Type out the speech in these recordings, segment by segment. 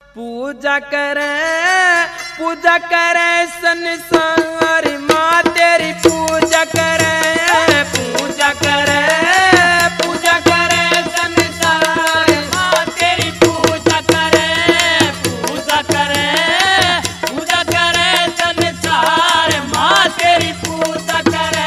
पूजा करे संसार माँ तेरी पूजा करे संसार माँ तेरी पूजा करे संसार माँ तेरी पूजा करे।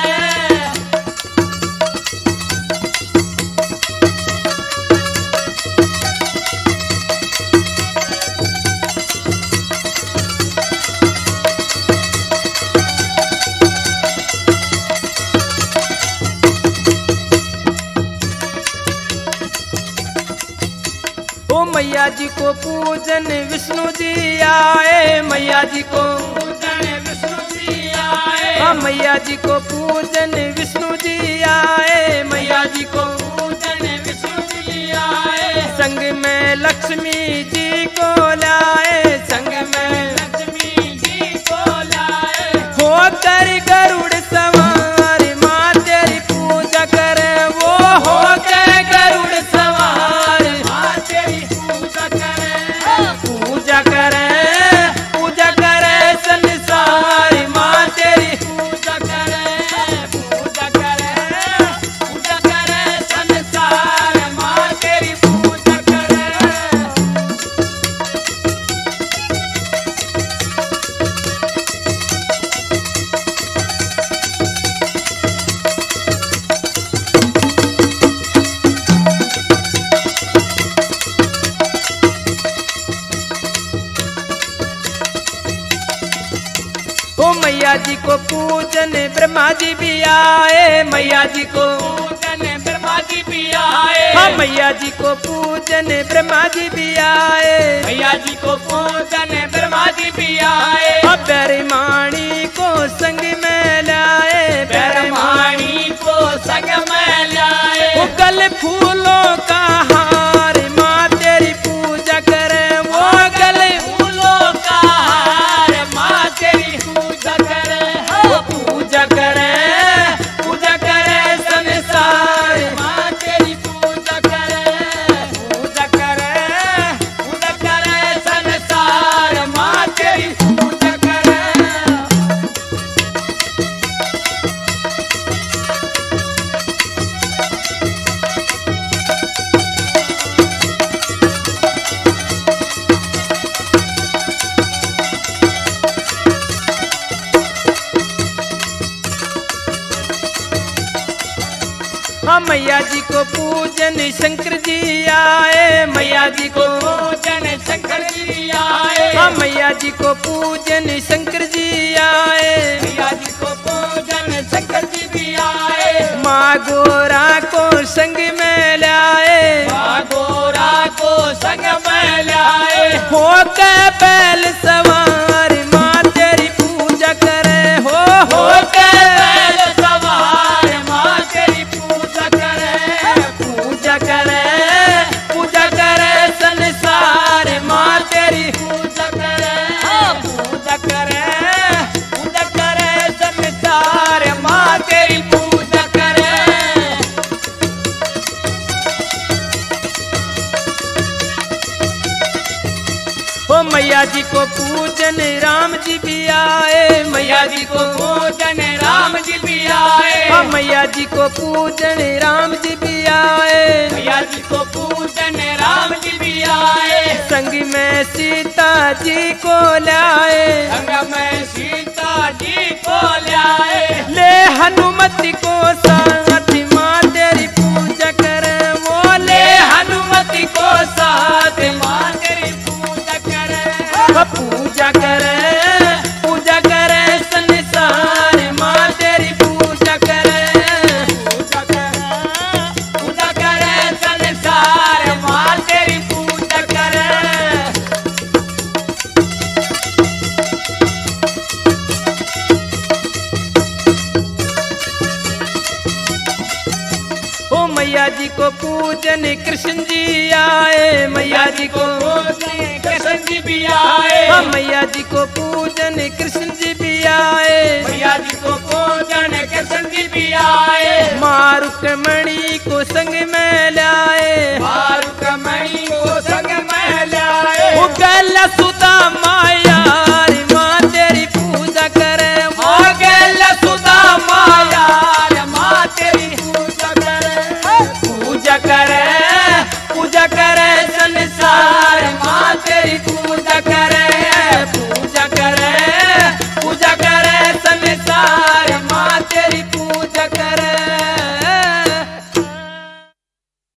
ओ मैया जी को पूजन विष्णु जी आए, मैया जी को पूजन विष्णु जी आए। हाँ मैया जी को पूजन विष्णु जी आए, मैया जी को पूजन विष्णु जी आए। संग में लक्ष्मी जी को लाए, संग में लक्ष्मी जी को लाए। होकर गरुड़ सवार माँ तेरी पूजा करे, वो होकर गरुड़ सवार माँ तेरी पूजा करे संसार माँ तेरी पूजा करे संसार माँ तेरी पूजा करे। ओ मैया जी को पूजन ब्रह्मा जी भी आए, मैया जी को पूजन ब्रह्मा जी भी आए। हाँ मैया जी को पूजन ब्रह्मा जी भी आए, मैया जी को पूजन ब्रह्मा जी भी आए। अब बैरमाणी को संग में लाए, बैरमाणी को संग में लाए। वो गल फूलों का हार माँ तेरी पूजा करे, वो गल फूलों का हार माँ तेरी पूजा करे संसार माँ तेरी पूजा करे संसार माँ तेरी पूजा करे। हाँ मैया जी को पूजन शंकर जी आए, मैया जी को पूजन शंकर जी आए। हाँ मैया जी को पूजन शंकर जी आए, मैया जी को पूजन शंकर जी भी आए। माँ गोरा को संग में लाए, माँ गोरा को संग में लाए। होकर बैल सवार माँ तेरी पूजा करे, होकर बैल सवार माँ तेरी पूजा करे संसार माँ तेरी पूजा करे संसार माँ तेरी पूजा करे। ओ मैया जी को पूजन राम जी भी आए, मैया जी को पूजन राम जी भी आए। हाँ मैया जी को पूजन राम जी भी आए, मैया जी को पूजन राम जी भी आए। संग में सीता जी को लाए, संग में सीता जी को लाए। ले हनुमति को साथ माँ तेरी पूजा करे, वो ले हनुमति को साथ माँ तेरी पूजा करे संसार माँ तेरी पूजा करे संसार माँ तेरी पूजा करे। ओ मैया जी को पूजन कृष्ण जी आए, मैया जी को पूजन कृष्ण जी भी आए। हाँ मैया जी को पूजन कृष्ण जी भी आए, मैया जी को पूजन कृष्ण जी भी आए। माँ रुक्मणी को संग में लाए, माँ रुक्मणी को संग में लाए। वो गल कौशल्या सुदामा